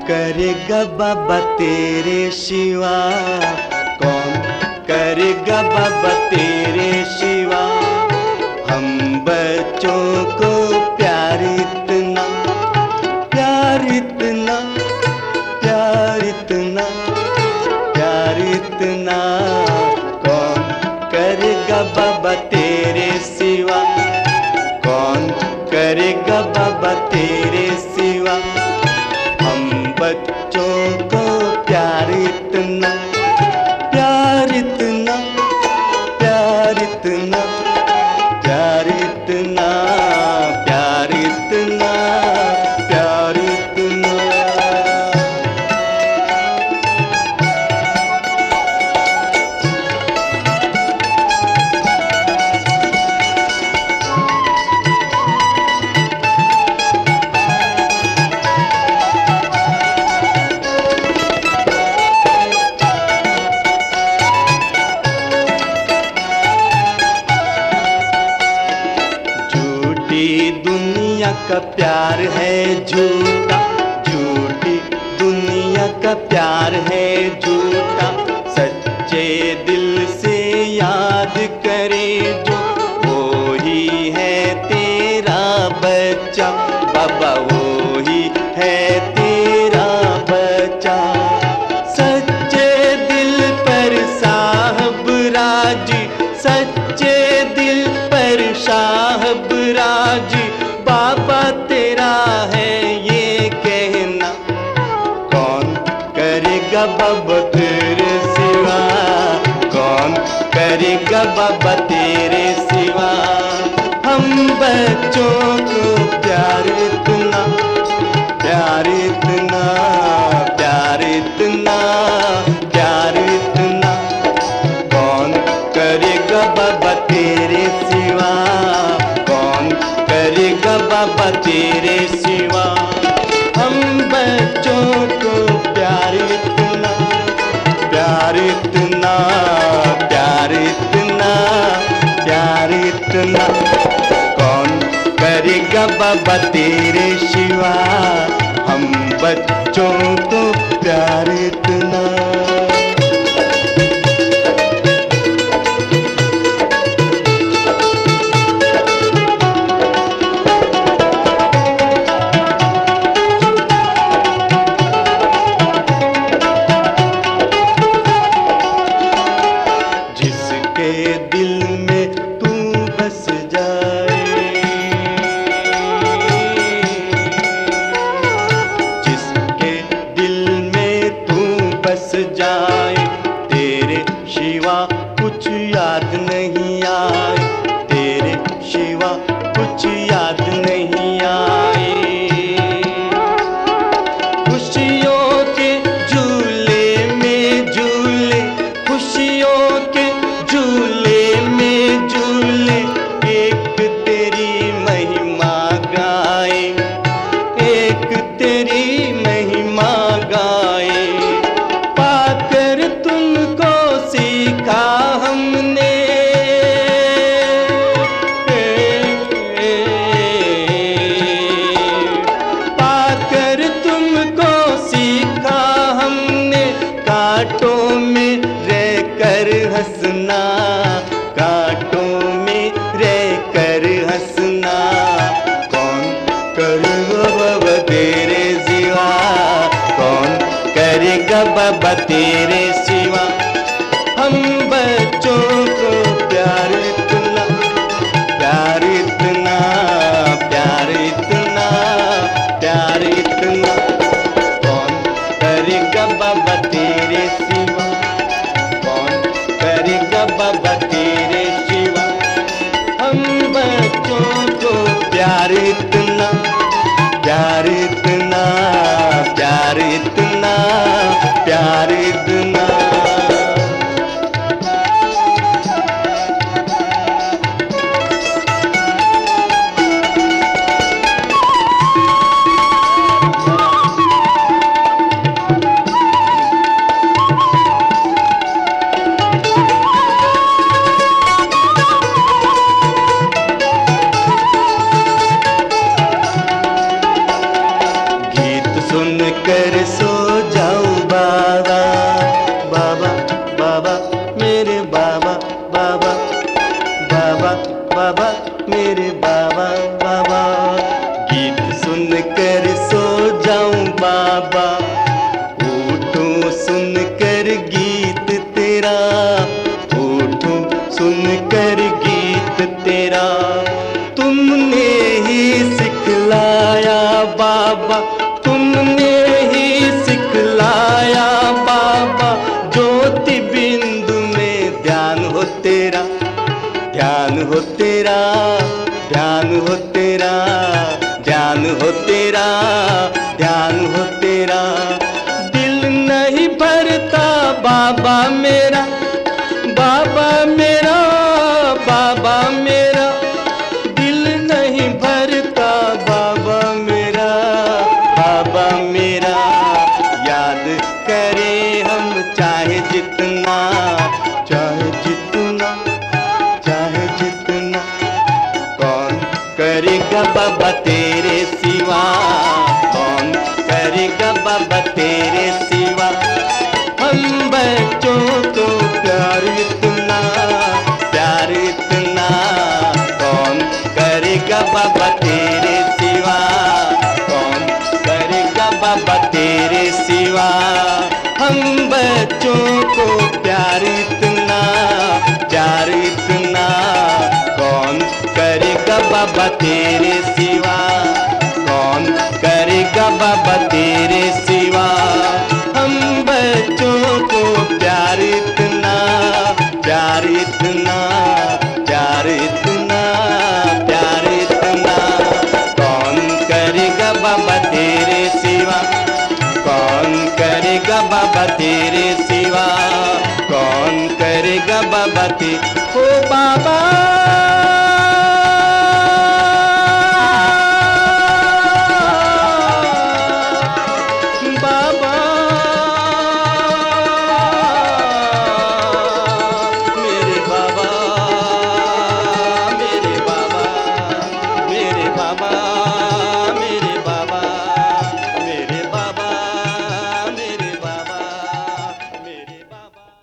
करेगा बाबा तेरे सिवा? कौन करेगा बाबा तेरे सिवा? हम बच्चों को प्यार इतना, प्यार इतना, प्यार इतना, प्यार इतना, कौन करेगा बाबा तेरे सिवा? कौन करेगा बाबा तेरे सिवा? हम बच्चों को प्यार इतना, प्यार इतना, प्यार इतना, प्यार इतना, प्यार इतना, प्यार इतना। दुनिया का प्यार है झूठा, झूठी दुनिया का प्यार है झूठा। सच्चे दिल से याद करे जो, वो ही है तेरा बच्चा। बाबा वो ही है तेरा बच्चा। सच्चे दिल पर साहब राजी, सच्चे दिल पर साहब राजी। बाबा तेरा है ये कहना, कौन करेगा बाबा तेरे सिवा? कौन करेगा बाबा तेरे सिवा? हम बच्चों को प्यार इतना, प्यार इतना, प्यार इतना, प्यार इतना, कौन करेगा बाबा तेरे सिवा? कौन करेगा बाबा तेरे सिवा? हम बच्चों को प्यार इतना, प्यार इतना, प्यार इतना, प्यार इतना, कौन करेगा बाबा तेरे सिवा? हम बच्चों को प्यार इतना। दिल में तू बस जाए, जिसके दिल में तू बस जाए, तेरे सिवा कुछ याद नहीं आए, तेरे सिवा कुछ याद नहीं आए। खुशियों के झूले में झूले, खुशियों के झूले में झूले, एक तेरी महिमा गाए, एक तेरी महिमा गाए। पाकर तुमको सीखा हमने, पाकर तुमको सीखा हमने, कांटों में रहकर हंसना, कांटों में रहकर हंसना। कौन करेगा बाबा तेरे सिवा? कौन करेगा बाबा तेरे सिवा? हम बच्चों को प्यार इतना, प्यार इतना, प्यार इतना, प्यार इतना, कौन करेगा बाबा तेरे सिवा? बाबा तेरे सिवा? हम बच्चों को प्यार इतना, प्यार इतना, प्यार इतना, प्यार इतना। बाबा मेरे बाबा बाबा। गीत सुनकर सो जाऊं बाबा, उठूं सुनकर गीत तेरा, उठूं सुनकर गीत तेरा। तुमने ही सिखलाया बाबा, तुमने ही सिखलाया बाबा, ज्योति बिंदु में ध्यान हो तेरा, ध्यान हो तेरा, ध्यान हो तेरा, ध्यान हो तेरा, ध्यान हो तेरा। दिल नहीं भरता बाबा मेरा, बाबा मेरा, बाबा मेरा, दिल नहीं भरता बाबा मेरा, बाबा मेरा। याद करें हम चाहे जितना, चाहे जितना, चाहे जितना, कौन करेगा बाबा तेरे सिवा, कौन करेगा बाबा तेरे सिवा। हम बच्चों को प्यार इतना, प्यार इतना, कौन करेगा बाबा तेरे सिवा, कौन करेगा बाबा तेरे सिवा। हम बच्चों को प्यार इतना, प्यार इतना, कौन करेगा बाबा तेरे सिवा, कौन करेगा बाबा तेरे सिवा। हम बच्चों को प्यार इतना, प्यार इतना, प्यार इतना, प्यार इतना, कौन करेगा बाबा तेरे सिवा, कौन करेगा बाबा तेरे सिवा, कौन करेगा बाबा तेरे। ओ बाबा